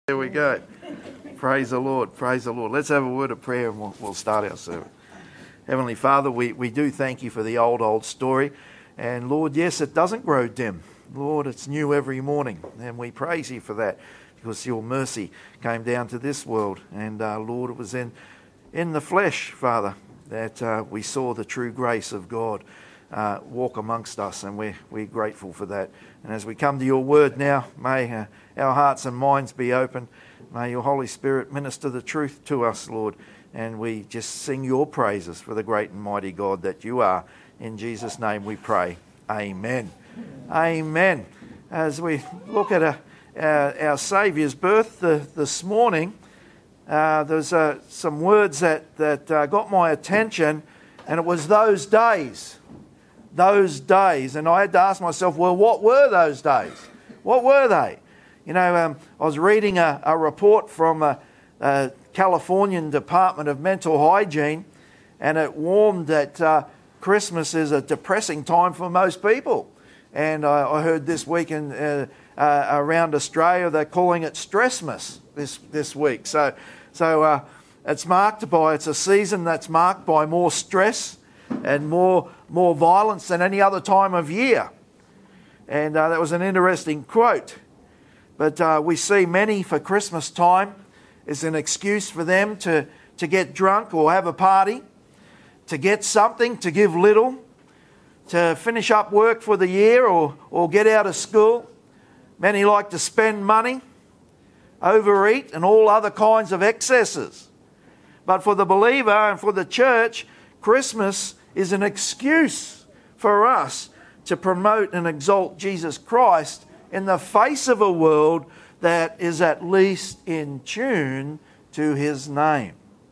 There we go. Praise the Lord. Praise the Lord. Let's have a word of prayer and we'll start our service. Heavenly Father, we do thank you for the old story. And Lord, yes, it doesn't grow dim. Lord, it's new every morning. And we praise you for that because your mercy came down to this world. And Lord, it was in the flesh, Father, that we saw the true grace of God walk amongst us. And we're grateful for that. And as we come to your word now, may our hearts and minds be open. May your Holy Spirit minister the truth to us, Lord. And we just sing your praises for the great and mighty God that you are. In Jesus' name we pray. Amen. Amen. As we look at our Saviour's birth this morning, there's some words that got my attention, and it was those days. Those days. And I had to ask myself, well, what were those days? What were they? You know, I was reading a report from Californian Department of Mental Hygiene, and it warned that Christmas is a depressing time for most people. And I heard this week around Australia they're calling it Stressmas this week. So it's a season that's marked by more stress and more violence than any other time of year. And that was an interesting quote. But we see many for Christmas time is an excuse for them to get drunk or have a party, to get something, to give little, to finish up work for the year or get out of school. Many like to spend money, overeat, and all other kinds of excesses. But for the believer and for the church, Christmas is an excuse for us to promote and exalt Jesus Christ in the face of a world that is at least in tune to his name.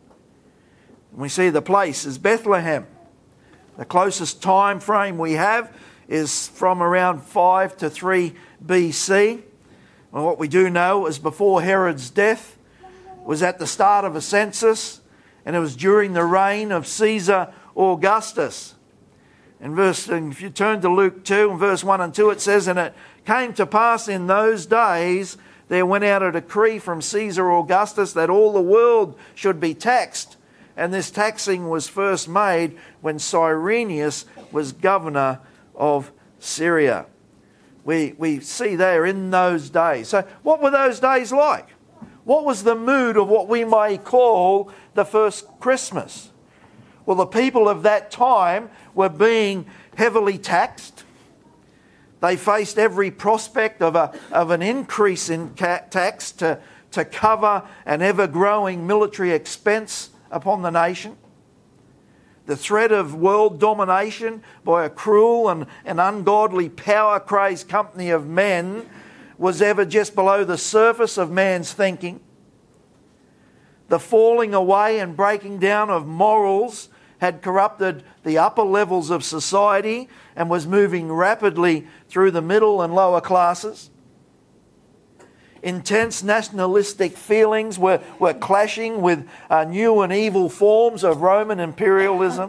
We see the place is Bethlehem. The closest time frame we have is from around 5 to 3 BC. And what we do know is before Herod's death, was at the start of a census, and it was during the reign of Caesar Augustus. And if you turn to Luke 2 and verse 1 and 2, it says, "And it came to pass in those days, there went out a decree from Caesar Augustus that all the world should be taxed. And this taxing was first made when Cyrenius was governor of Syria." We see there in those days. So what were those days like? What was the mood of what we may call the first Christmas? Well, the people of that time were being heavily taxed. They faced every prospect of an increase in tax to cover an ever-growing military expense upon the nation. The threat of world domination by a cruel and ungodly power-crazed company of men was ever just below the surface of man's thinking. The falling away and breaking down of morals had corrupted the upper levels of society and was moving rapidly through the middle and lower classes. Intense nationalistic feelings were clashing with new and evil forms of Roman imperialism.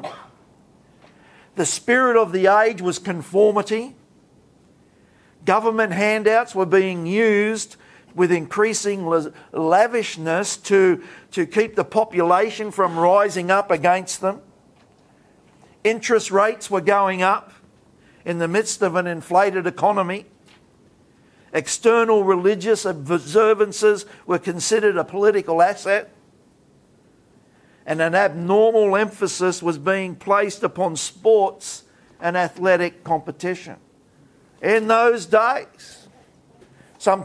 The spirit of the age was conformity. Government handouts were being used with increasing lavishness to keep the population from rising up against them. Interest rates were going up in the midst of an inflated economy. External religious observances were considered a political asset. And an abnormal emphasis was being placed upon sports and athletic competition. In those days, some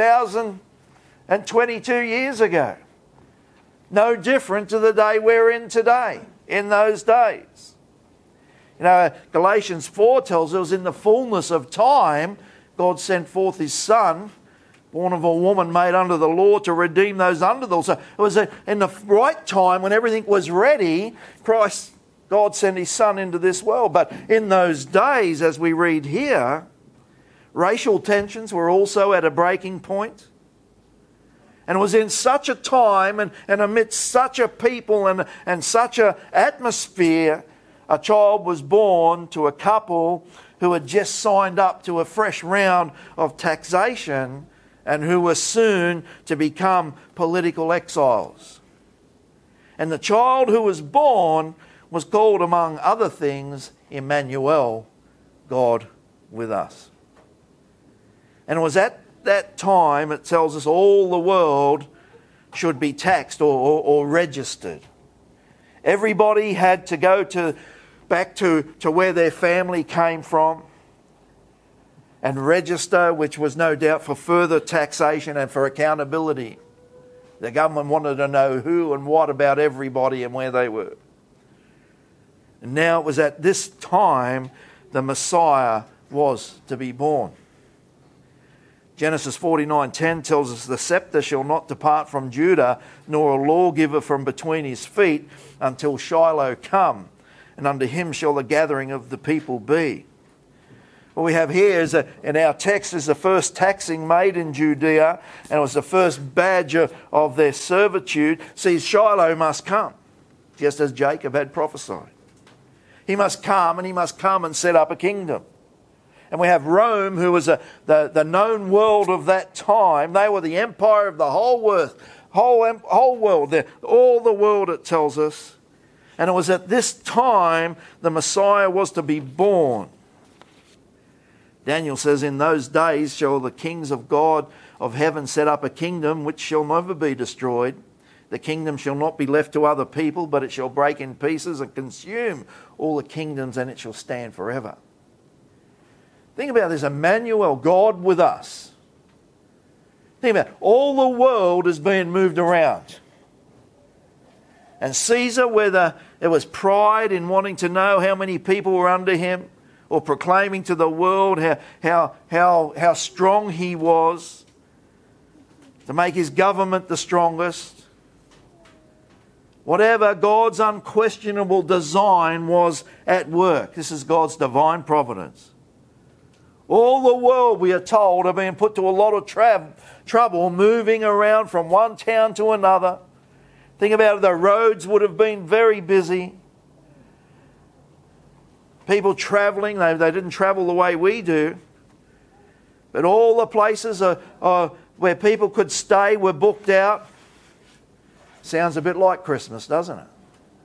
2,022 years ago, no different to the day we're in today, in those days. You know, Galatians 4 tells us in the fullness of time, God sent forth his Son, born of a woman made under the law, to redeem those under the law. So it was in the right time when everything was ready, God sent his Son into this world. But in those days, as we read here, racial tensions were also at a breaking point. And it was in such a time and amidst such a people and such an atmosphere, a child was born to a couple who had just signed up to a fresh round of taxation and who were soon to become political exiles. And the child who was born was called, among other things, Emmanuel, God with us. And it was at that time, it tells us, all the world should be taxed or registered. Everybody had to go back to where their family came from and register, which was no doubt for further taxation and for accountability. The government wanted to know who and what about everybody and where they were. And now it was at this time the Messiah was to be born. Genesis 49:10 tells us, the scepter shall not depart from Judah, nor a lawgiver from between his feet, until Shiloh come, and unto him shall the gathering of the people be. What we have here is in our text is the first taxing made in Judea, and it was the first badge of their servitude. See, Shiloh must come, just as Jacob had prophesied. He must come, and he must come and set up a kingdom. And we have Rome, who was the known world of that time. They were the empire of the whole world, all the world, it tells us. And it was at this time the Messiah was to be born. Daniel says, in those days shall the kings of God of heaven set up a kingdom which shall never be destroyed. The kingdom shall not be left to other people, but it shall break in pieces and consume all the kingdoms, and it shall stand forever. Think about this, Emmanuel, God with us. Think about it. All the world is being moved around. And Caesar, whether it was pride in wanting to know how many people were under him, or proclaiming to the world how strong he was, to make his government the strongest, whatever, God's unquestionable design was at work. This is God's divine providence. All the world, we are told, are being put to a lot of trouble moving around from one town to another. Think about it, the roads would have been very busy. People travelling, they didn't travel the way we do. But all the places where people could stay were booked out. Sounds a bit like Christmas, doesn't it?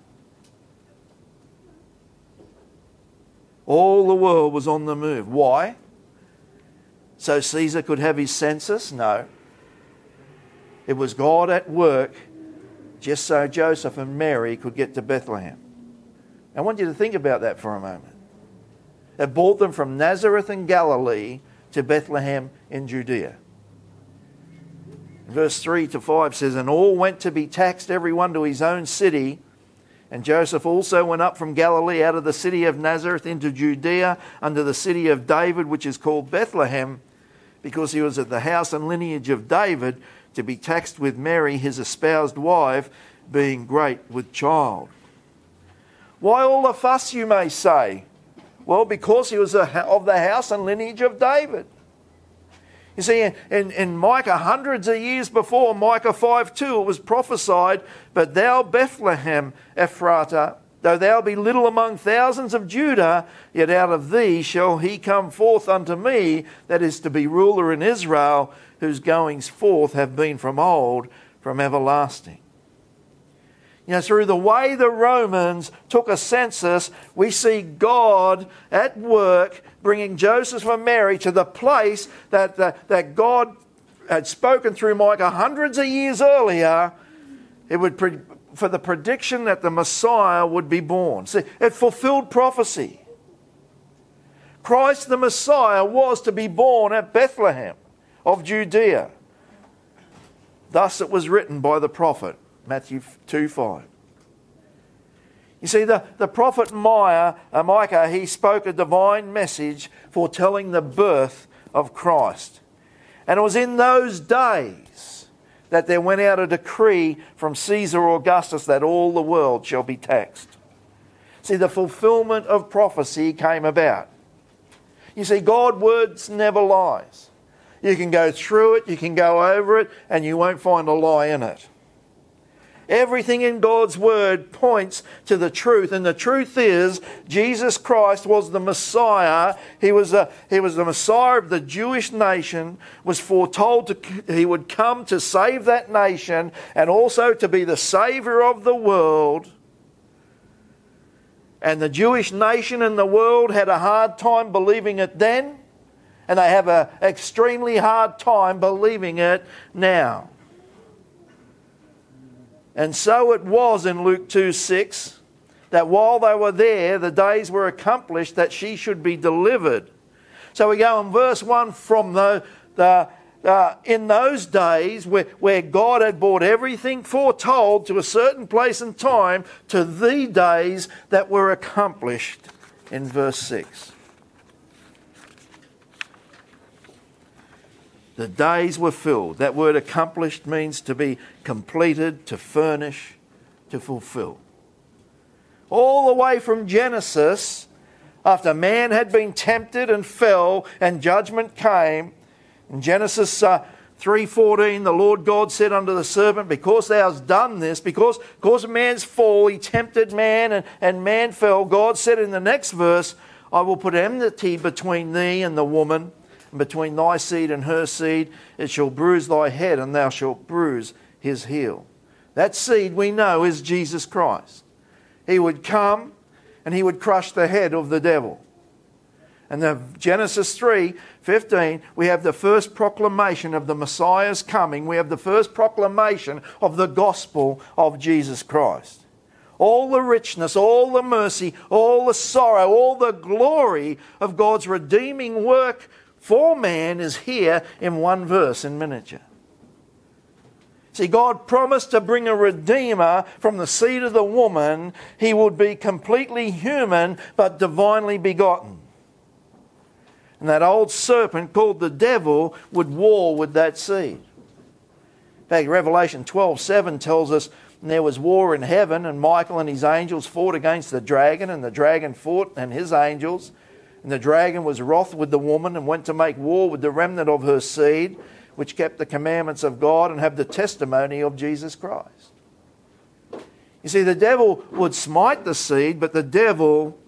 All the world was on the move. Why? So Caesar could have his census? No. It was God at work just so Joseph and Mary could get to Bethlehem. I want you to think about that for a moment. It brought them from Nazareth in Galilee to Bethlehem in Judea. Verse 3-5 says, and all went to be taxed, every one to his own city. And Joseph also went up from Galilee out of the city of Nazareth into Judea, unto the city of David, which is called Bethlehem, because he was of the house and lineage of David, to be taxed with Mary, his espoused wife, being great with child. Why all the fuss, you may say? Well, because he was of the house and lineage of David. You see, in Micah, hundreds of years before, Micah 5:2, it was prophesied, but thou, Bethlehem Ephratah, though thou be little among thousands of Judah, yet out of thee shall he come forth unto me, that is to be ruler in Israel, whose goings forth have been from old, from everlasting. You know, through the way the Romans took a census, we see God at work bringing Joseph and Mary to the place that God had spoken through Micah hundreds of years earlier. It would for the prediction that the Messiah would be born. See, it fulfilled prophecy. Christ the Messiah was to be born at Bethlehem of Judea. Thus it was written by the prophet, Matthew 2:5. You see, the prophet Micah, he spoke a divine message foretelling the birth of Christ. And it was in those days that there went out a decree from Caesar Augustus that all the world shall be taxed. See, the fulfillment of prophecy came about. You see, God's words never lies. You can go through it, you can go over it, and you won't find a lie in it. Everything in God's Word points to the truth. And the truth is, Jesus Christ was the Messiah. He was the Messiah of the Jewish nation, was foretold He would come to save that nation and also to be the Saviour of the world. And the Jewish nation and the world had a hard time believing it then, and they have an extremely hard time believing it now. And so it was in Luke 2:6 that while they were there, the days were accomplished that she should be delivered. So we go in verse 1 from in those days where God had brought everything foretold to a certain place and time to the days that were accomplished in verse 6. The days were filled. That word accomplished means to be completed, to furnish, to fulfill. All the way from Genesis, after man had been tempted and fell and judgment came, in Genesis 3:14, the Lord God said unto the serpent, because thou hast done this, because of man's fall, he tempted man and man fell. God said in the next verse, I will put enmity between thee and the woman, and between thy seed and her seed. It shall bruise thy head, and thou shalt bruise his heel. That seed we know is Jesus Christ. He would come and he would crush the head of the devil. And in Genesis 3:15, we have the first proclamation of the Messiah's coming. We have the first proclamation of the gospel of Jesus Christ. All the richness, all the mercy, all the sorrow, all the glory of God's redeeming work for man is here in one verse in miniature. See, God promised to bring a Redeemer from the seed of the woman. He would be completely human but divinely begotten. And that old serpent called the devil would war with that seed. In fact, Revelation 12:7 tells us there was war in heaven, and Michael and his angels fought against the dragon, and the dragon fought and his angels. And the dragon was wroth with the woman and went to make war with the remnant of her seed, which kept the commandments of God and have the testimony of Jesus Christ. You see, the devil would smite the seed, but the devil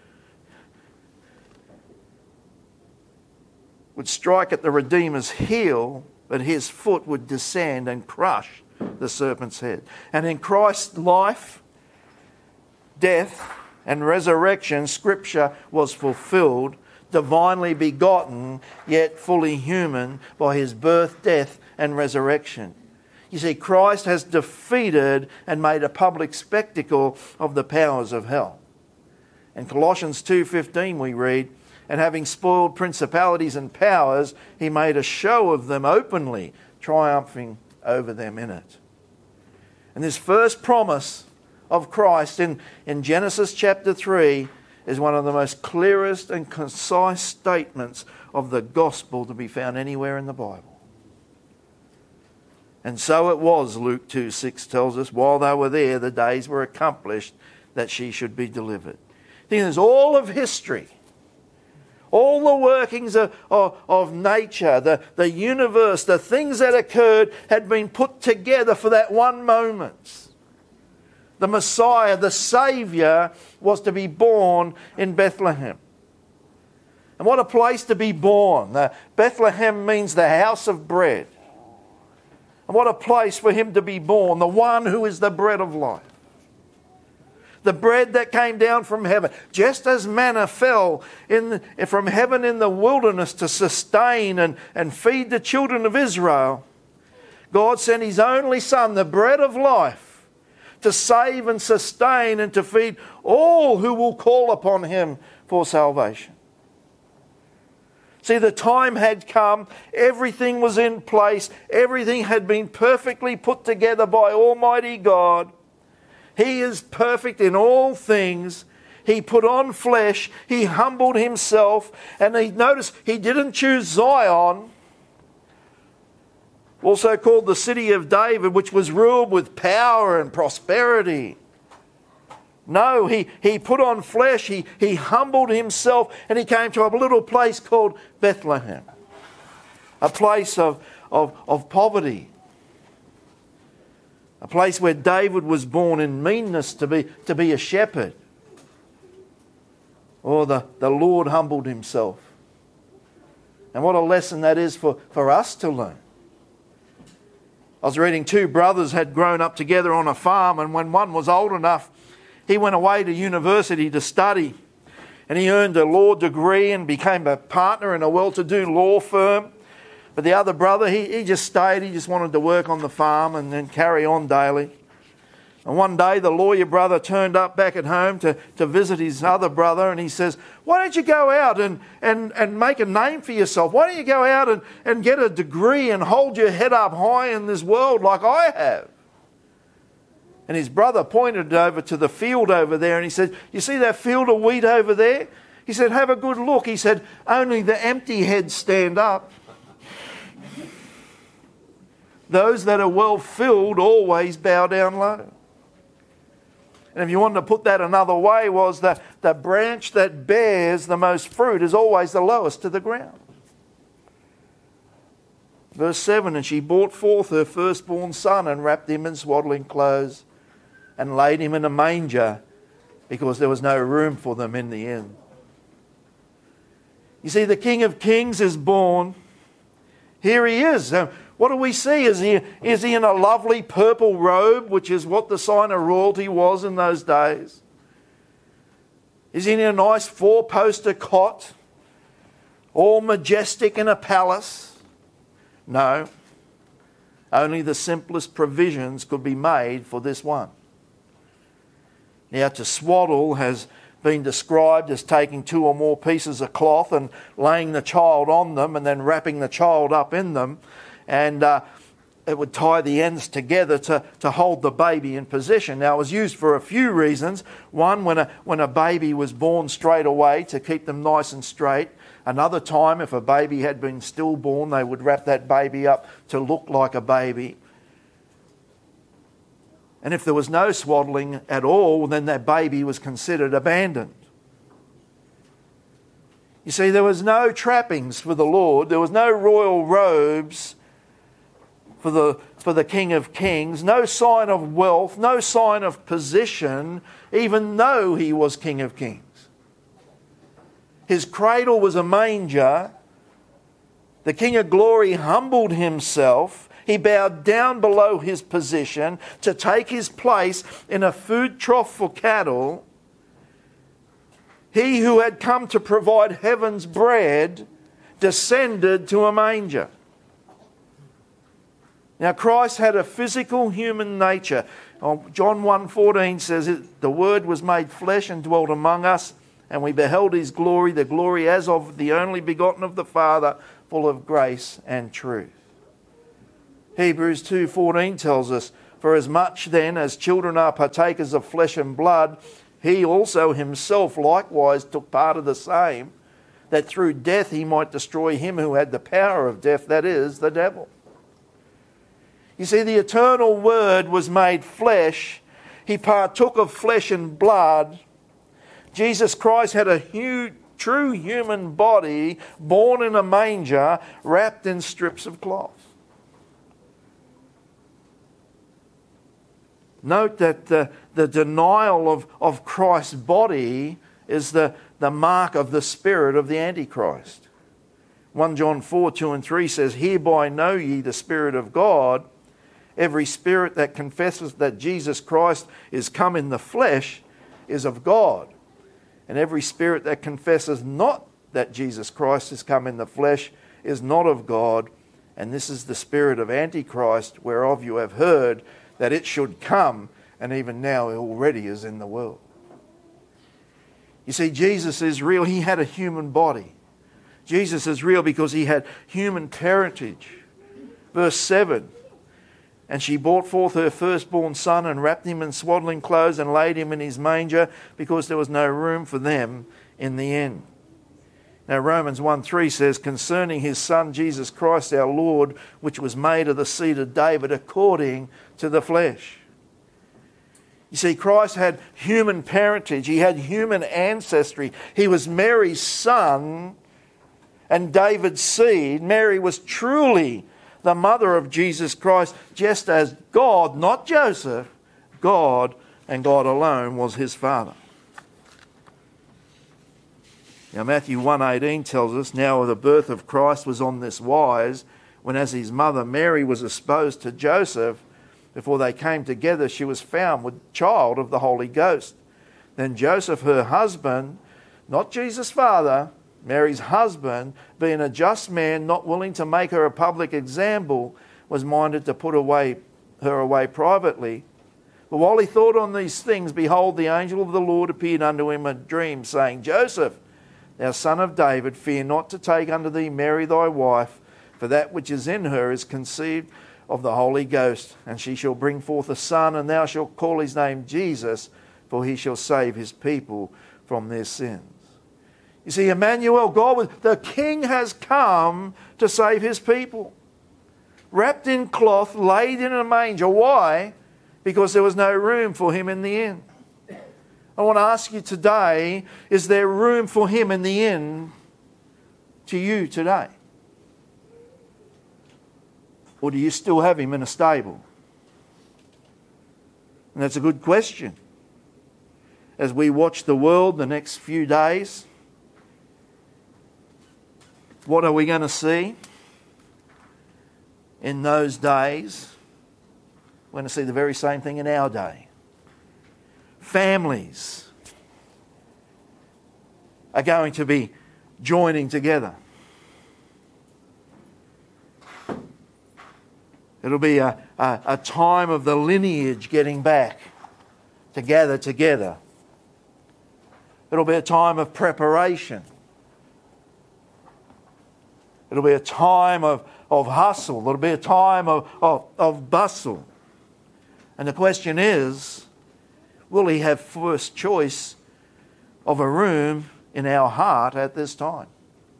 would strike at the Redeemer's heel, but his foot would descend and crush the serpent's head. And in Christ's life, death, and resurrection, Scripture was fulfilled, divinely begotten, yet fully human, by his birth, death, and resurrection. You see, Christ has defeated and made a public spectacle of the powers of hell. In Colossians 2:15 we read, and having spoiled principalities and powers, he made a show of them openly, triumphing over them in it. And this first promise of Christ in Genesis chapter 3 is one of the most clearest and concise statements of the gospel to be found anywhere in the Bible. And so it was, Luke 2:6 tells us, while they were there, the days were accomplished that she should be delivered. There's all of history, all the workings of nature, the universe, the things that occurred had been put together for that one moment. The Messiah, the Saviour, was to be born in Bethlehem. And what a place to be born. Bethlehem means the house of bread. And what a place for him to be born, the one who is the bread of life. The bread that came down from heaven. Just as manna fell from heaven in the wilderness to sustain and feed the children of Israel, God sent his only Son, the bread of life, to save and sustain and to feed all who will call upon him for salvation. See, the time had come, everything was in place, everything had been perfectly put together by Almighty God. He is perfect in all things. He put on flesh, he humbled himself, and notice he didn't choose Zion, also called the city of David, which was ruled with power and prosperity. No, he put on flesh, he humbled himself, and he came to a little place called Bethlehem, a place of poverty. A place where David was born in meanness to be a shepherd. Or the Lord humbled himself. And what a lesson that is for us to learn. I was reading two brothers had grown up together on a farm, and when one was old enough, he went away to university to study. And he earned a law degree and became a partner in a well-to-do law firm. But the other brother, he just stayed. He just wanted to work on the farm and then carry on daily. And one day the lawyer brother turned up back at home to visit his other brother, and he says, "Why don't you go out and make a name for yourself? Why don't you go out and get a degree and hold your head up high in this world like I have?" And his brother pointed over to the field over there, and he said, "You see that field of wheat over there?" He said, "Have a good look." He said, "Only the empty heads stand up. Those that are well filled always bow down low." And if you wanted to put that another way, was that the branch that bears the most fruit is always the lowest to the ground. Verse 7, "And she brought forth her firstborn son and wrapped him in swaddling clothes and laid him in a manger because there was no room for them in the inn." You see, the King of Kings is born. Here he is. What do we see? Is he in a lovely purple robe, which is what the sign of royalty was in those days? Is he in a nice four-poster cot, all majestic in a palace? No. Only the simplest provisions could be made for this one. Now, to swaddle has been described as taking two or more pieces of cloth and laying the child on them and then wrapping the child up in them. And it would tie the ends together to hold the baby in position. Now, it was used for a few reasons. One, when a baby was born straight away, to keep them nice and straight. Another time, if a baby had been stillborn, they would wrap that baby up to look like a baby. And if there was no swaddling at all, then that baby was considered abandoned. You see, there was no trappings for the Lord. There was no royal robes for the King of Kings. No sign of wealth, no sign of position, even though he was King of Kings. His cradle was a manger. The King of Glory humbled himself. He bowed down below his position to take his place in a food trough for cattle. He who had come to provide heaven's bread descended to a manger. Now, Christ had a physical human nature. John 1:14 says, "The Word was made flesh and dwelt among us, and we beheld his glory, the glory as of the only begotten of the Father, full of grace and truth." Hebrews 2:14 tells us, "For as much then as children are partakers of flesh and blood, he also himself likewise took part of the same, that through death he might destroy him who had the power of death, that is, the devil." You see, the eternal Word was made flesh. He partook of flesh and blood. Jesus Christ had a true human body, born in a manger, wrapped in strips of cloth. Note that the denial of Christ's body is the mark of the spirit of the Antichrist. 1 John 4:2 and 3 says, "Hereby know ye the Spirit of God. Every spirit that confesses that Jesus Christ is come in the flesh is of God. And every spirit that confesses not that Jesus Christ is come in the flesh is not of God. And this is the spirit of Antichrist, whereof you have heard that it should come, and even now it already is in the world." You see, Jesus is real. He had a human body. Jesus is real because he had human parentage. Verse 7, "And she brought forth her firstborn son and wrapped him in swaddling clothes and laid him in his manger because there was no room for them in the inn." Now Romans 1:3 says, "Concerning his son Jesus Christ our Lord, which was made of the seed of David according to the flesh." You see, Christ had human parentage. He had human ancestry. He was Mary's son and David's seed. Mary was truly the mother of Jesus Christ, just as God, not Joseph, God and God alone was his father. Now Matthew 1:18 tells us, now the birth of Christ was on this wise, when as his mother Mary was espoused to Joseph, before they came together, she was found with child of the Holy Ghost. Then Joseph, her husband, not Jesus' father, Mary's husband, being a just man, not willing to make her a public example, was minded to put her away privately. But while he thought on these things, behold, the angel of the Lord appeared unto him in a dream, saying, Joseph, thou son of David, fear not to take unto thee Mary thy wife, for that which is in her is conceived of the Holy Ghost, and she shall bring forth a son, and thou shalt call his name Jesus, for he shall save his people from their sins. You see, Emmanuel, the King has come to save his people. Wrapped in cloth, laid in a manger. Why? Because there was no room for him in the inn. I want to ask you today, is there room for him in the inn to you today? Or do you still have him in a stable? And that's a good question. As we watch the world the next few days, what are we going to see in those days? We're going to see the very same thing in our day. Families are going to be joining together. It'll be a time of the lineage getting back to gather together. It'll be a time of preparation. It'll be a time of hustle. It'll be a time of bustle. And the question is, will he have first choice of a room in our heart at this time?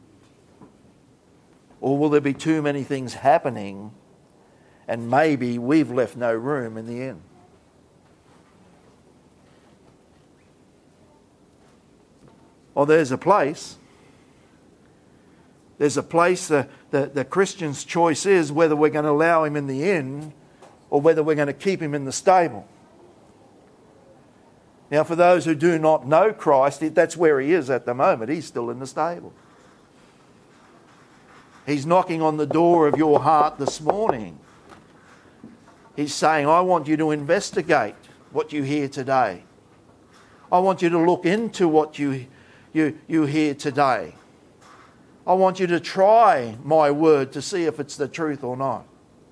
Or will there be too many things happening and maybe we've left no room in the inn? Well, there's a place. There's a place the Christian's choice is whether we're going to allow him in the inn or whether we're going to keep him in the stable. Now, for those who do not know Christ, that's where he is at the moment. He's still in the stable. He's knocking on the door of your heart this morning. He's saying, I want you to investigate what you hear today. I want you to look into what you hear today. I want you to try my word to see if it's the truth or not.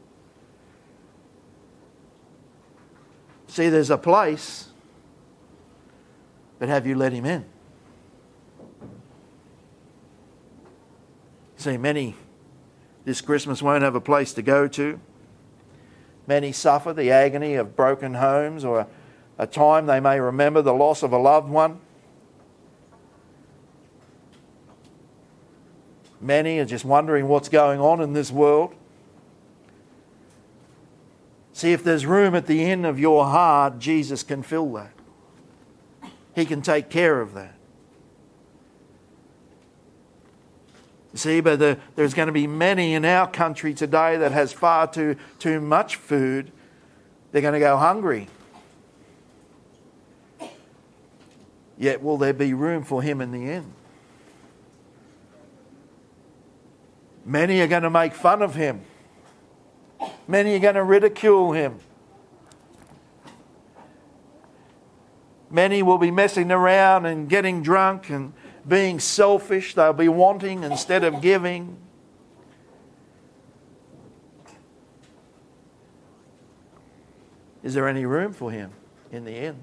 See, there's a place, but have you let him in? See, many this Christmas won't have a place to go to. Many suffer the agony of broken homes, or a time they may remember the loss of a loved one. Many are just wondering what's going on in this world. See, if there's room at the inn of your heart, Jesus can fill that. He can take care of that. See, but there's going to be many in our country today that has far too much food. They're going to go hungry. Yet will there be room for him in the inn? Many are going to make fun of him. Many are going to ridicule him. Many will be messing around and getting drunk and being selfish. They'll be wanting instead of giving. Is there any room for him in the inn?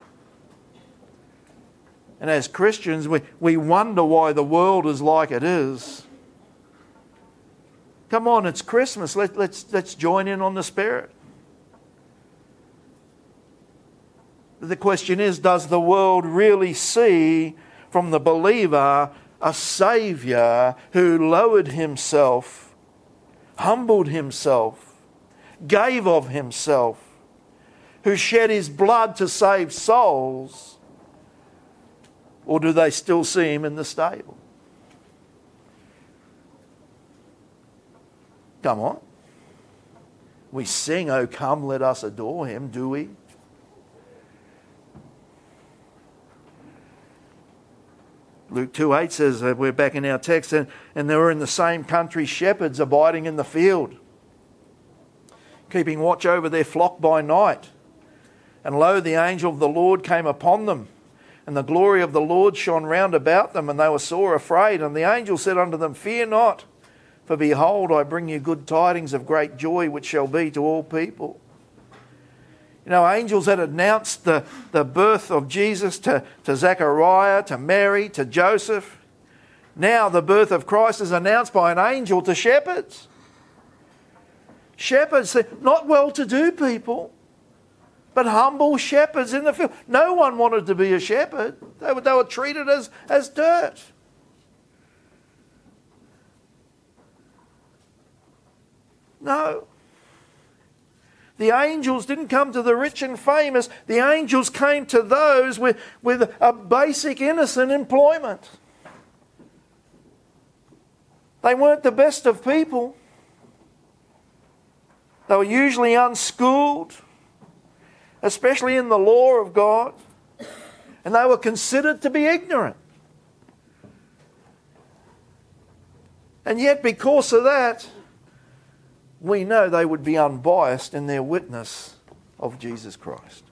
And as Christians, we wonder why the world is like it is. Come on, it's Christmas. Let's join in on the Spirit. The question is, does the world really see from the believer a Saviour who lowered himself, humbled himself, gave of himself, who shed his blood to save souls? Or do they still see him in the stable? Come on. We sing, "Oh, come, let us adore him," do we? Luke 2:8 says, we're back in our text, and there were in the same country shepherds abiding in the field, keeping watch over their flock by night. And lo, the angel of the Lord came upon them, and the glory of the Lord shone round about them, and they were sore afraid. And the angel said unto them, "Fear not, for behold, I bring you good tidings of great joy, which shall be to all people." You know, angels had announced the birth of Jesus to Zechariah, to Mary, to Joseph. Now the birth of Christ is announced by an angel to shepherds. Shepherds, not well-to-do people, but humble shepherds in the field. No one wanted to be a shepherd. They were treated as dirt. No. The angels didn't come to the rich and famous. The angels came to those with a basic innocent employment. They weren't the best of people. They were usually unschooled, especially in the law of God, and they were considered to be ignorant. And yet, because of that, we know they would be unbiased in their witness of Jesus Christ.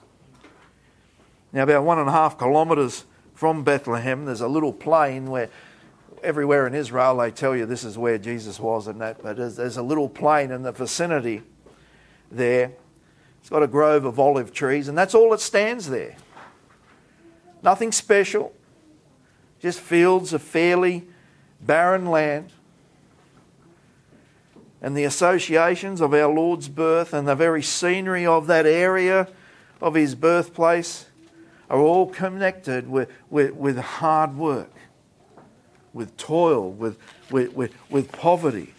Now, about 1.5 kilometres from Bethlehem, there's a little plain where everywhere in Israel they tell you this is where Jesus was and that, but there's a little plain in the vicinity there. It's got a grove of olive trees, and that's all that stands there. Nothing special, just fields of fairly barren land. And the associations of our Lord's birth and the very scenery of that area of his birthplace are all connected with hard work, with toil, with poverty.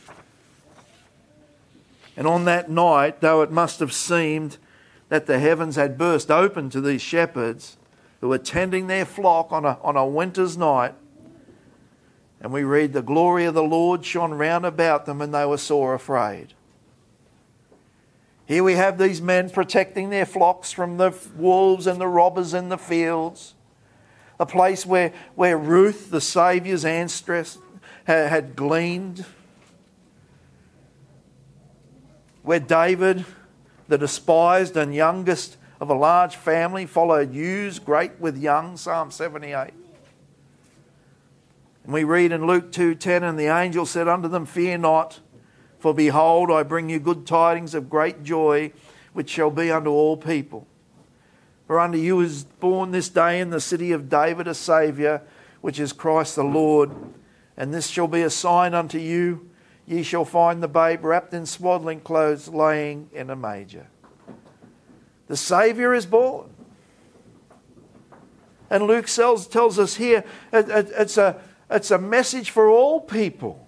And on that night, though it must have seemed that the heavens had burst open to these shepherds who were tending their flock on a winter's night, and we read, the glory of the Lord shone round about them, and they were sore afraid. Here we have these men protecting their flocks from the wolves and the robbers in the fields. A place where Ruth, the Saviour's ancestress, had gleaned. Where David, the despised and youngest of a large family, followed ewes great with young, Psalm 78. And we read in Luke 2:10, and the angel said unto them, "Fear not, for behold, I bring you good tidings of great joy, which shall be unto all people. For unto you is born this day in the city of David a Saviour, which is Christ the Lord. And this shall be a sign unto you, ye shall find the babe wrapped in swaddling clothes, laying in a manger." The Saviour is born. And Luke tells us here, it's a message for all people.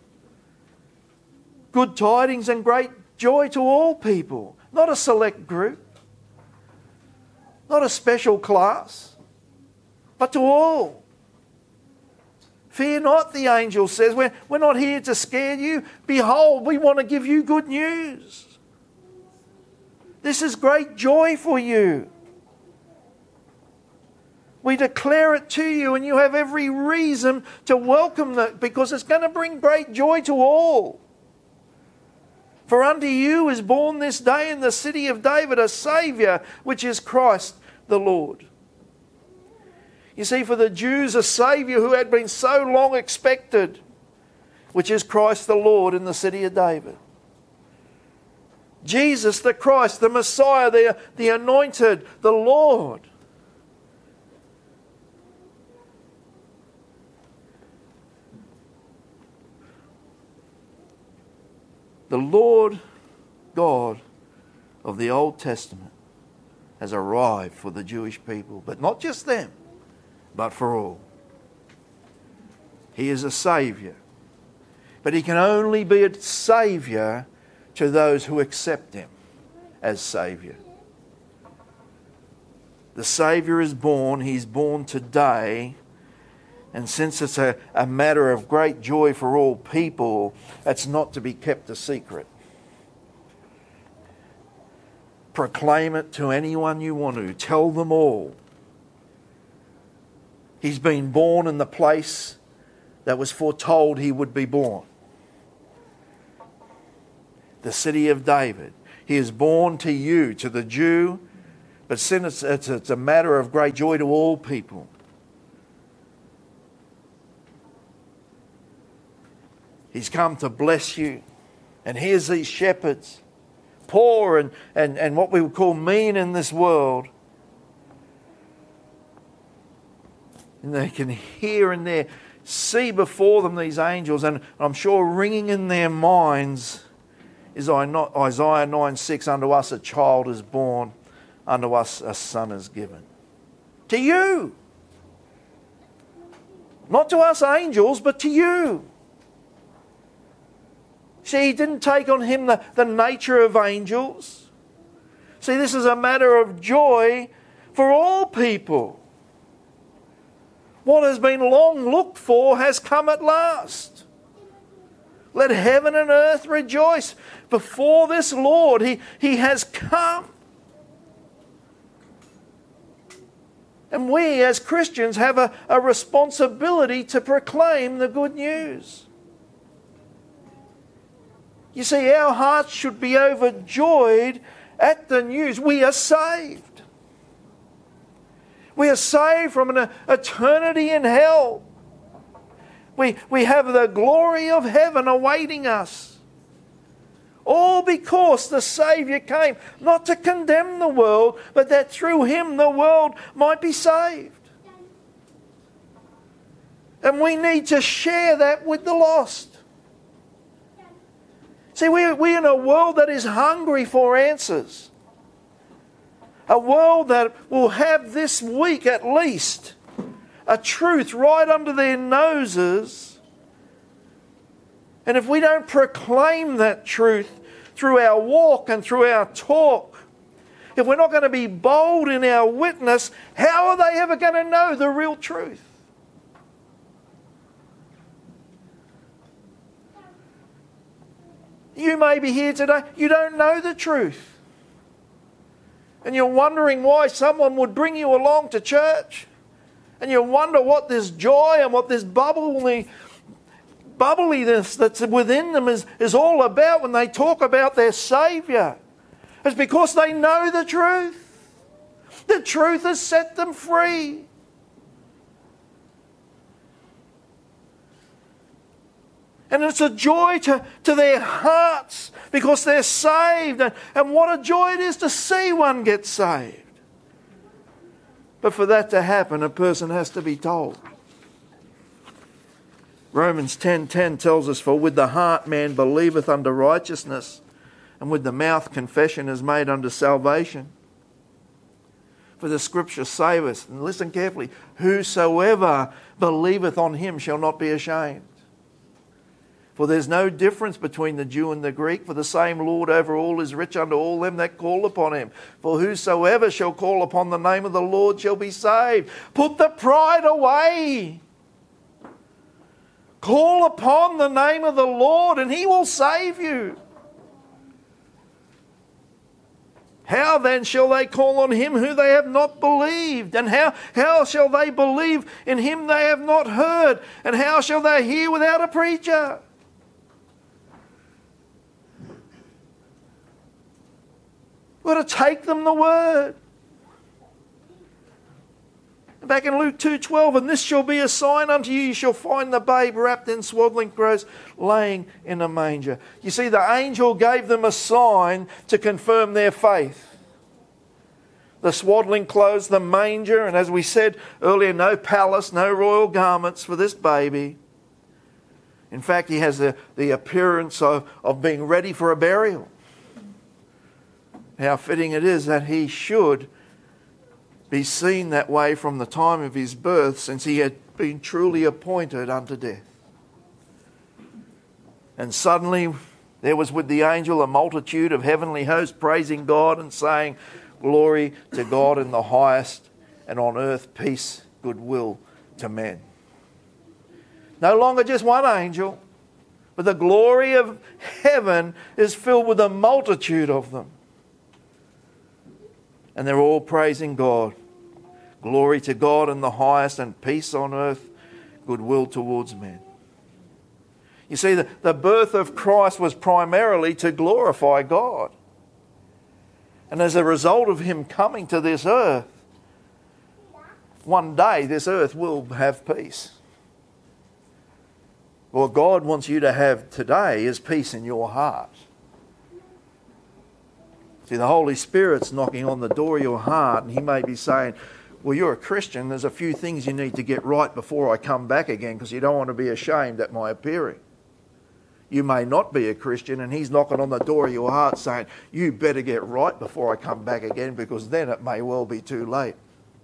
Good tidings and great joy to all people. Not a select group. Not a special class. But to all. Fear not, the angel says. We're not here to scare you. Behold, we want to give you good news. This is great joy for you. We declare it to you, and you have every reason to welcome that, because it's going to bring great joy to all. For unto you is born this day in the city of David a Saviour, which is Christ the Lord. You see, for the Jews, a Saviour who had been so long expected, which is Christ the Lord in the city of David. Jesus the Christ, the Messiah, the Anointed, the Lord. The Lord God of the Old Testament has arrived for the Jewish people, but not just them, but for all. He is a Saviour, but he can only be a Saviour to those who accept him as Saviour. The Saviour is born. He's born today. And since it's a matter of great joy for all people, it's not to be kept a secret. Proclaim it to anyone you want to. Tell them all. He's been born in the place that was foretold he would be born. The city of David. He is born to you, to the Jew, but since it's a matter of great joy to all people. He's come to bless you. And here's these shepherds, poor and what we would call mean in this world. And they can hear and there, see before them these angels, and I'm sure ringing in their minds is Isaiah 9:6, unto us a child is born, unto us a son is given. To you. Not to us angels, but to you. See, he didn't take on him the nature of angels. See, this is a matter of joy for all people. What has been long looked for has come at last. Let heaven and earth rejoice. Before this Lord, He has come. And we as Christians have a responsibility to proclaim the good news. You see, our hearts should be overjoyed at the news. We are saved. We are saved from an eternity in hell. We have the glory of heaven awaiting us. All because the Saviour came, not to condemn the world, but that through Him the world might be saved. And we need to share that with the lost. See, we're in a world that is hungry for answers. A world that will have this week at least a truth right under their noses. And if we don't proclaim that truth through our walk and through our talk, if we're not going to be bold in our witness, how are they ever going to know the real truth? You may be here today, you don't know the truth. And you're wondering why someone would bring you along to church. And you wonder what this joy and what this bubbliness that's within them is all about when they talk about their Saviour. It's because they know the truth. The truth has set them free. And it's a joy to their hearts because they're saved. And what a joy it is to see one get saved. But for that to happen, a person has to be told. Romans 10:10 tells us, for with the heart man believeth unto righteousness, and with the mouth confession is made unto salvation. For the Scripture saveth, and listen carefully, whosoever believeth on Him shall not be ashamed. For there's no difference between the Jew and the Greek, for the same Lord over all is rich unto all them that call upon Him. For whosoever shall call upon the name of the Lord shall be saved. Put the pride away. Call upon the name of the Lord and He will save you. How then shall they call on Him who they have not believed? And how shall they believe in Him they have not heard? And how shall they hear without a preacher? We've got to take them the word. Back in Luke 2:12, and this shall be a sign unto you, you shall find the babe wrapped in swaddling clothes, laying in a manger. You see, the angel gave them a sign to confirm their faith. The swaddling clothes, the manger, and as we said earlier, no palace, no royal garments for this baby. In fact, he has the appearance of being ready for a burial. How fitting it is that he should be seen that way from the time of his birth, since he had been truly appointed unto death. And suddenly there was with the angel a multitude of heavenly hosts praising God and saying, glory to God in the highest, and on earth peace, goodwill to men. No longer just one angel, but the glory of heaven is filled with a multitude of them. And they're all praising God. Glory to God in the highest, and peace on earth, goodwill towards men. You see, the birth of Christ was primarily to glorify God. And as a result of him coming to this earth, one day this earth will have peace. What God wants you to have today is peace in your heart. See, the Holy Spirit's knocking on the door of your heart, and he may be saying, well, you're a Christian, there's a few things you need to get right before I come back again, because you don't want to be ashamed at my appearing. You may not be a Christian, and he's knocking on the door of your heart saying, you better get right before I come back again, because then it may well be too late.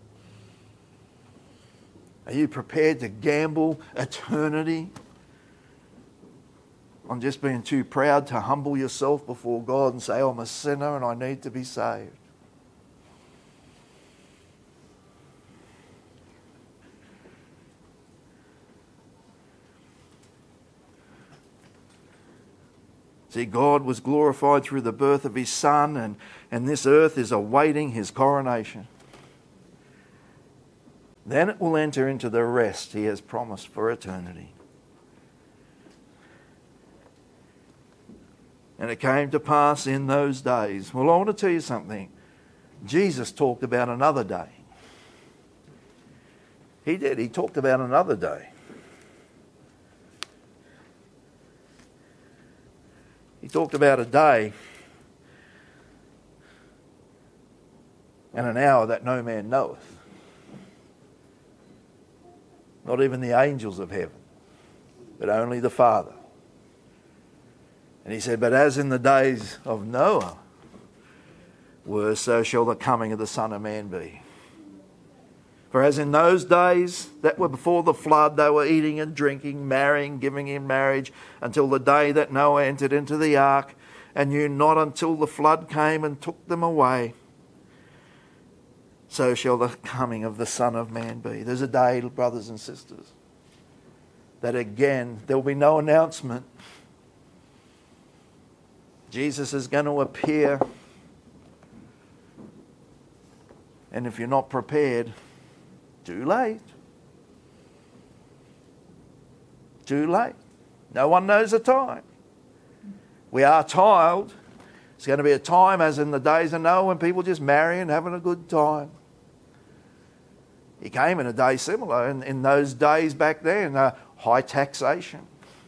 Are you prepared to gamble eternity on just being too proud to humble yourself before God and say, I'm a sinner and I need to be saved? See, God was glorified through the birth of his Son, and this earth is awaiting his coronation. Then it will enter into the rest he has promised for eternity. And it came to pass in those days. Well, I want to tell you something. Jesus talked about another day. He did. He talked about another day. He talked about a day and an hour that no man knoweth. Not even the angels of heaven, but only the Father. And he said, but as in the days of Noah were, so shall the coming of the Son of Man be. For as in those days that were before the flood, they were eating and drinking, marrying, giving in marriage, until the day that Noah entered into the ark, and knew not until the flood came and took them away. So shall the coming of the Son of Man be. There's a day, brothers and sisters, that again, there will be no announcement. Jesus is going to appear. And if you're not prepared, too late. Too late. No one knows the time. We are told it's going to be a time as in the days of Noah when people just marry and having a good time. He came in a day similar. In those days back then, high taxation,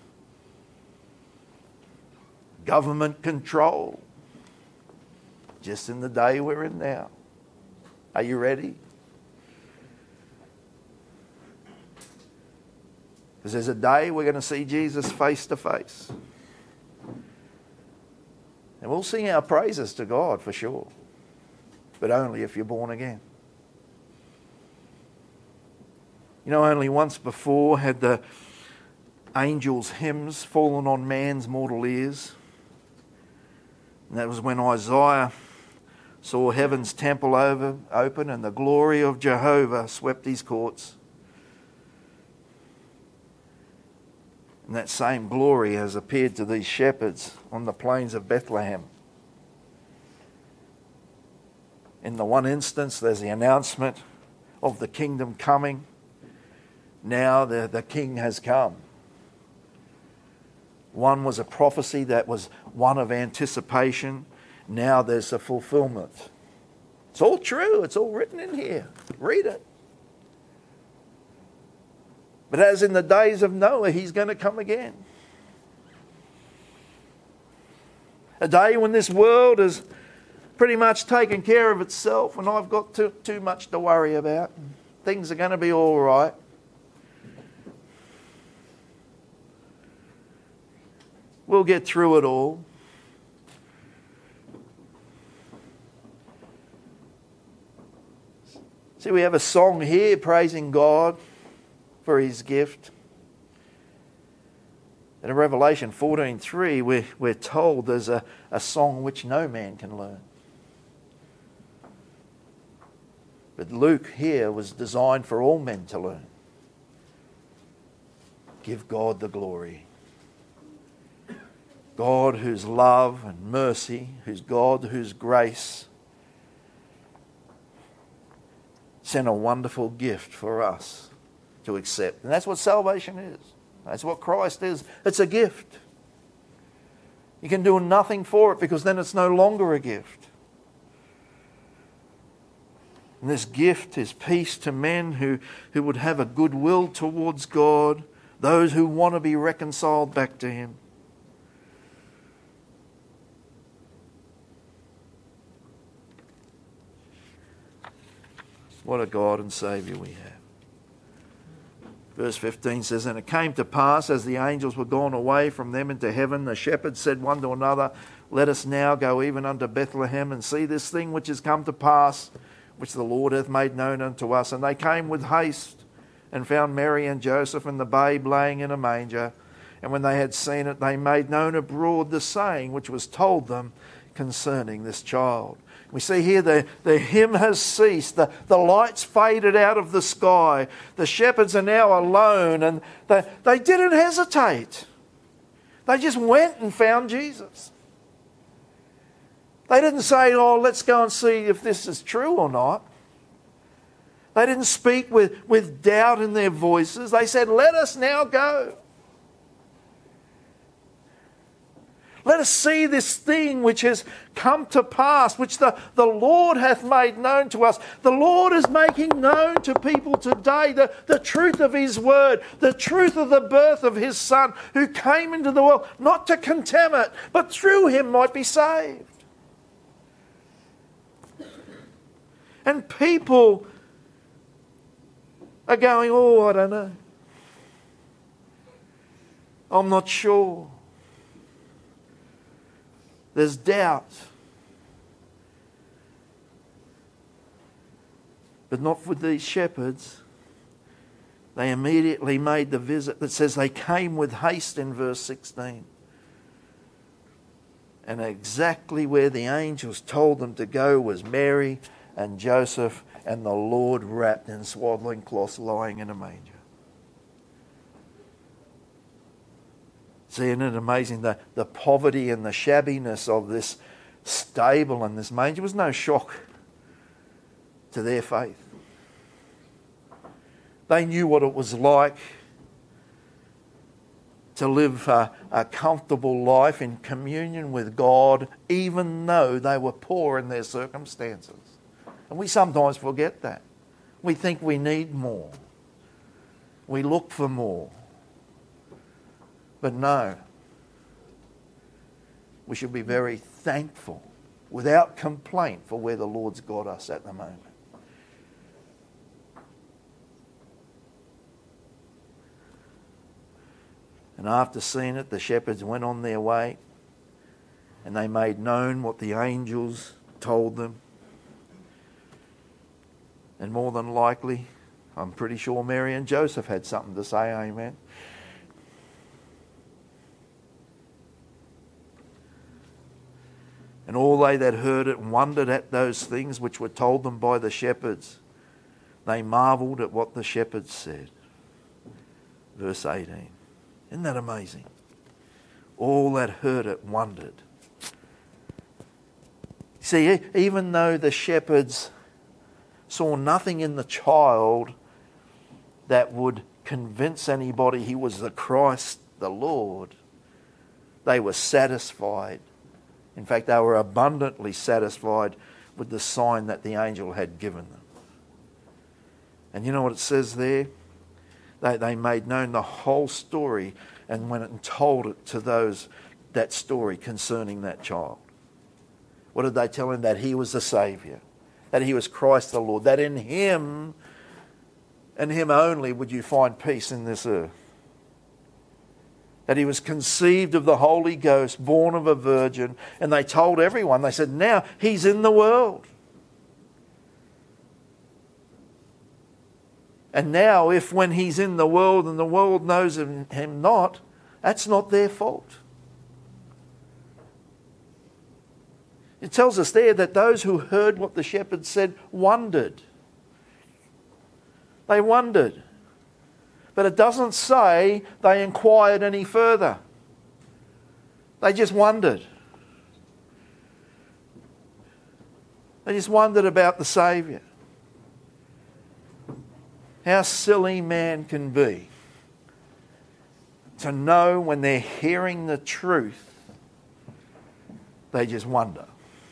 government control, just in the day we're in now. Are you ready? Because there's a day we're going to see Jesus face to face. And we'll sing our praises to God for sure. But only if you're born again. You know, only once before had the angels' hymns fallen on man's mortal ears. And that was when Isaiah saw heaven's temple open and the glory of Jehovah swept his courts. And that same glory has appeared to these shepherds on the plains of Bethlehem. In the one instance, there's the announcement of the kingdom coming. Now the king has come. One was a prophecy that was one of anticipation. Now there's a fulfillment. It's all true. It's all written in here. Read it. But as in the days of Noah, he's going to come again. A day when this world is pretty much taken care of itself and I've got too much to worry about. Things are going to be all right. We'll get through it all. See, we have a song here praising God for his gift. And in Revelation 14:3, we're told there's a song which no man can learn. But Luke here was designed for all men to learn. Give God the glory. God whose love and mercy, whose God whose grace sent a wonderful gift for us to accept. And that's what salvation is. That's what Christ is. It's a gift. You can do nothing for it because then it's no longer a gift. And this gift is peace to men who would have a good will towards God, those who want to be reconciled back to Him. What a God and Saviour we have. Verse 15 says, "And it came to pass, as the angels were gone away from them into heaven, the shepherds said one to another, Let us now go even unto Bethlehem, and see this thing which is come to pass, which the Lord hath made known unto us. And they came with haste, and found Mary and Joseph and the babe laying in a manger. And when they had seen it, they made known abroad the saying which was told them concerning this child." We see here the hymn has ceased. The lights faded out of the sky. The shepherds are now alone, and they didn't hesitate. They just went and found Jesus. They didn't say, "Oh, let's go and see if this is true or not." They didn't speak with doubt in their voices. They said, "Let us now go. Let us see this thing which has come to pass, which the Lord hath made known to us." The Lord is making known to people today the truth of His word, the truth of the birth of His Son, who came into the world not to condemn it, but through Him might be saved. And people are going, "Oh, I don't know. I'm not sure." There's doubt. But not with these shepherds. They immediately made the visit that says they came with haste in verse 16. And exactly where the angels told them to go was Mary and Joseph and the Lord wrapped in swaddling cloths lying in a manger. See, isn't it amazing the poverty and the shabbiness of this stable and this manger was no shock to their faith. They knew what it was like to live a comfortable life in communion with God, even though they were poor in their circumstances. And we sometimes forget that. We think we need more. We look for more. But no, we should be very thankful, without complaint, for where the Lord's got us at the moment. And after seeing it, the shepherds went on their way, and they made known what the angels told them. And more than likely, I'm pretty sure Mary and Joseph had something to say, amen. And all they that heard it wondered at those things which were told them by the shepherds. They marvelled at what the shepherds said. Verse 18. Isn't that amazing? All that heard it wondered. See, even though the shepherds saw nothing in the child that would convince anybody he was the Christ, the Lord, they were satisfied. In fact, they were abundantly satisfied with the sign that the angel had given them. And you know what it says there? They made known the whole story and went and told it to those, that story concerning that child. What did they tell him? That he was the Saviour, that he was Christ the Lord, that in him and him only would you find peace in this earth. That he was conceived of the Holy Ghost, born of a virgin. And they told everyone, they said, now he's in the world. And now if when he's in the world and the world knows him not, that's not their fault. It tells us there that those who heard what the shepherds said wondered. They wondered. But it doesn't say they inquired any further. They just wondered. They just wondered about the Saviour. how silly man can be to know when they're hearing the truth, they just wonder.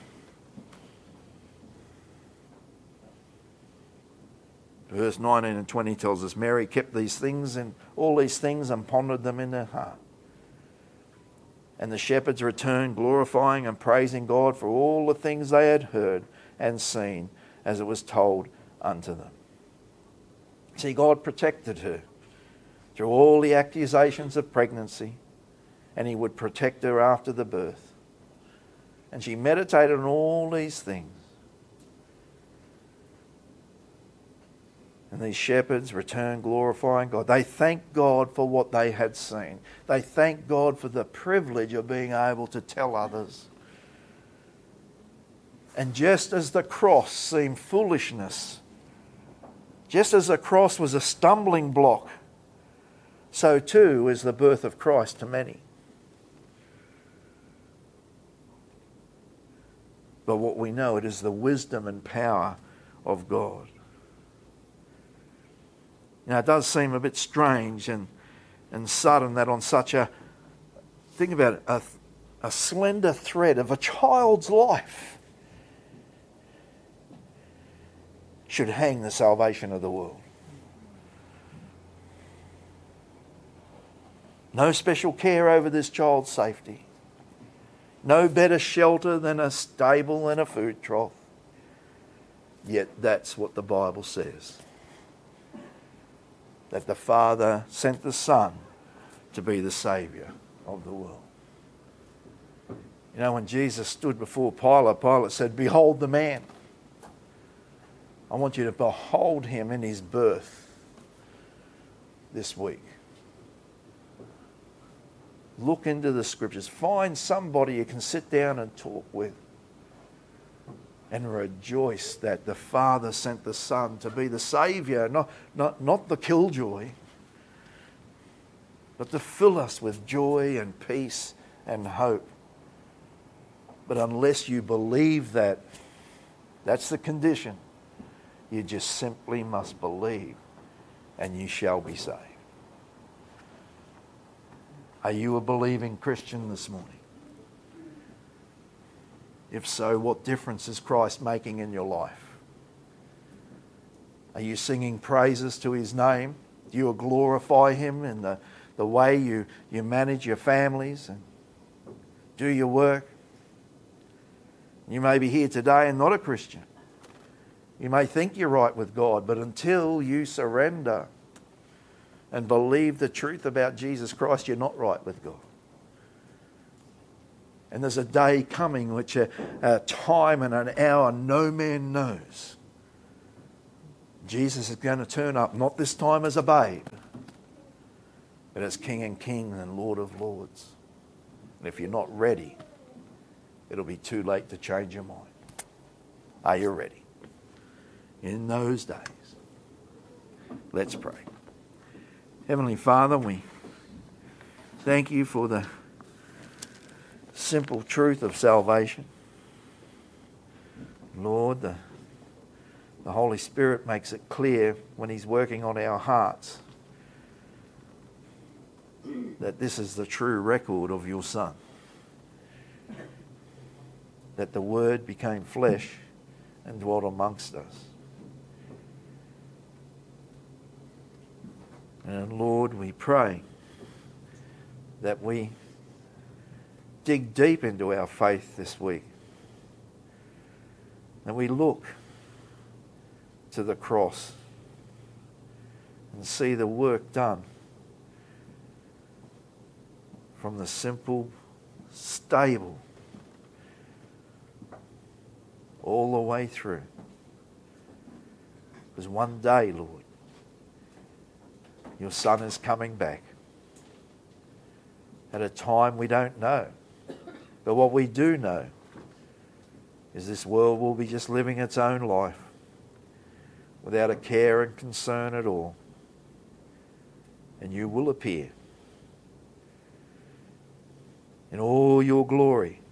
Verse 19 and 20 tells us Mary kept these things and all these things and pondered them in her heart. And the shepherds returned, glorifying and praising God for all the things they had heard and seen, as it was told unto them. See, God protected her through all the accusations of pregnancy, and He would protect her after the birth. And she meditated on all these things. And these shepherds returned glorifying God. They thanked God for what they had seen. They thanked God for the privilege of being able to tell others. And just as the cross seemed foolishness, just as the cross was a stumbling block, so too is the birth of Christ to many. But what we know, it is the wisdom and power of God. Now, it does seem a bit strange and sudden that on such a, think about it, a slender thread of a child's life should hang the salvation of the world. No special care over this child's safety. No better shelter than a stable and a food trough. Yet that's what the Bible says. That the Father sent the Son to be the Saviour of the world. You know, when Jesus stood before Pilate, Pilate said, "Behold the man." I want you to behold him in his birth this week. Look into the Scriptures. Find somebody you can sit down and talk with. And rejoice that the Father sent the Son to be the Saviour, not the killjoy, but to fill us with joy and peace and hope. But unless you believe that, that's the condition. You just simply must believe, and you shall be saved. Are you a believing Christian this morning? If so, what difference is Christ making in your life? Are you singing praises to His name? Do you glorify Him in the way you manage your families and do your work? You may be here today and not a Christian. You may think you're right with God, but until you surrender and believe the truth about Jesus Christ, you're not right with God. And there's a day coming which a time and an hour no man knows. Jesus is going to turn up, not this time as a babe, but as King and King and Lord of Lords. And if you're not ready, it'll be too late to change your mind. Are you ready? In those days, let's pray. Heavenly Father, we thank You for the simple truth of salvation. Lord, the Holy Spirit makes it clear when He's working on our hearts that this is the true record of Your Son. That the Word became flesh and dwelt amongst us. And Lord, we pray that we dig deep into our faith this week. And we look to the cross and see the work done from the simple stable all the way through. Because one day, Lord, Your Son is coming back at a time we don't know. But what we do know is this world will be just living its own life without a care and concern at all. And You will appear in all Your glory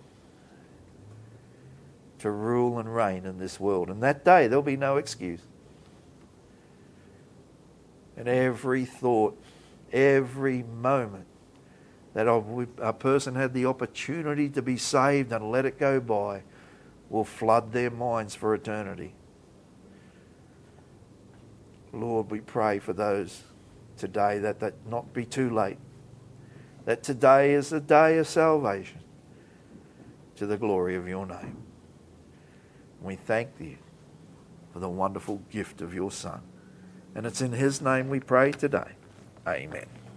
to rule and reign in this world. And that day there'll be no excuse. And every thought, every moment that a person had the opportunity to be saved and let it go by will flood their minds for eternity. Lord, we pray for those today that not be too late. That today is a day of salvation to the glory of your name. We thank you for the wonderful gift of your Son. And it's in his name we pray today. Amen.